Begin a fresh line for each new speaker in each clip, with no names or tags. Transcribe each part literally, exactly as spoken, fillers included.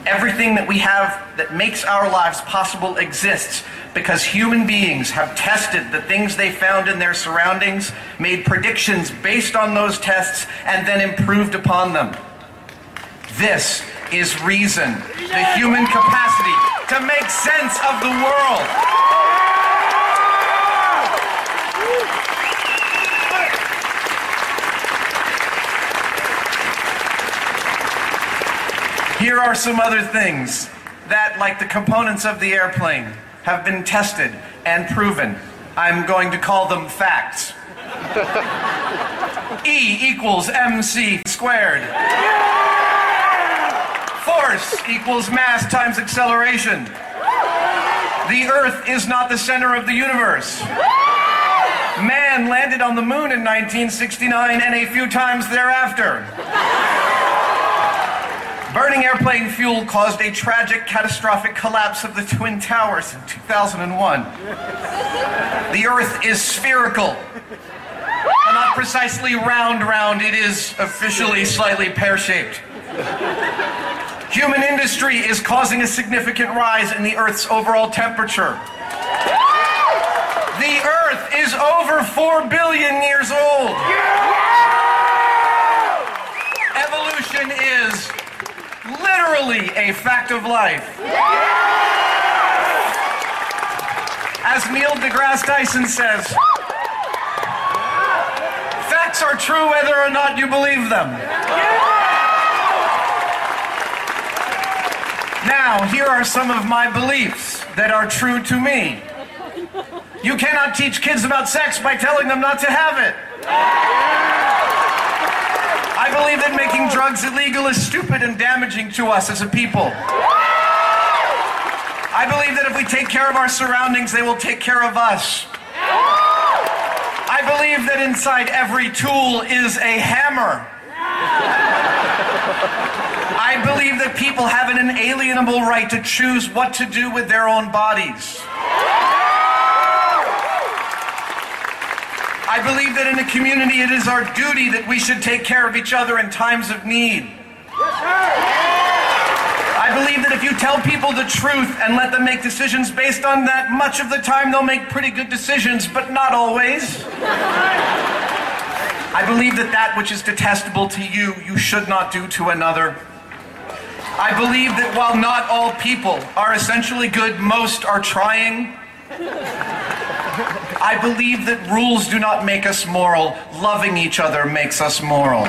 Everything that we have that makes our lives possible exists because human beings have tested the things they found in their surroundings, made predictions based on those tests, and then improved upon them. This is reason, the human capacity to make sense of the world. Here are some other things that, like the components of the airplane, have been tested and proven. I'm going to call them facts. E equals mc squared. Force equals mass times acceleration. The Earth is not the center of the universe. Man landed on the moon in nineteen sixty-nine and a few times thereafter. Burning airplane fuel caused a tragic, catastrophic collapse of the Twin Towers in two thousand one. The Earth is spherical. Well, not precisely round round, it is officially slightly pear-shaped. Human industry is causing a significant rise in the Earth's overall temperature. The Earth is over four billion years old. Evolution is literally a fact of life. As Neil deGrasse Tyson says, facts are true whether or not you believe them. Now, here are some of my beliefs that are true to me. You cannot teach kids about sex by telling them not to have it. I believe that making drugs illegal is stupid and damaging to us as a people. I believe that if we take care of our surroundings, they will take care of us. I believe that inside every tool is a hammer. I believe that people have an inalienable right to choose what to do with their own bodies. I believe that in a community it is our duty that we should take care of each other in times of need. I believe that if you tell people the truth and let them make decisions based on that, much of the time they'll make pretty good decisions, but not always. I believe that that which is detestable to you, you should not do to another. I believe that while not all people are essentially good, most are trying. I believe that rules do not make us moral. Loving each other makes us moral.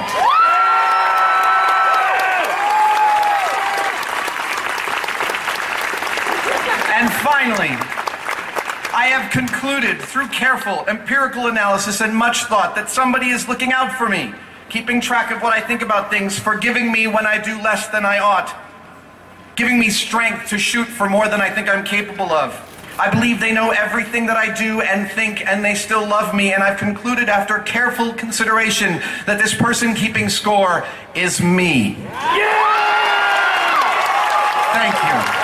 And finally, I have concluded through careful empirical analysis and much thought that somebody is looking out for me, keeping track of what I think about things, forgiving me when I do less than I ought, giving me strength to shoot for more than I think I'm capable of. I believe they know everything that I do and think, and they still love me, and I've concluded after careful consideration that this person keeping score is me. Yeah! Thank you.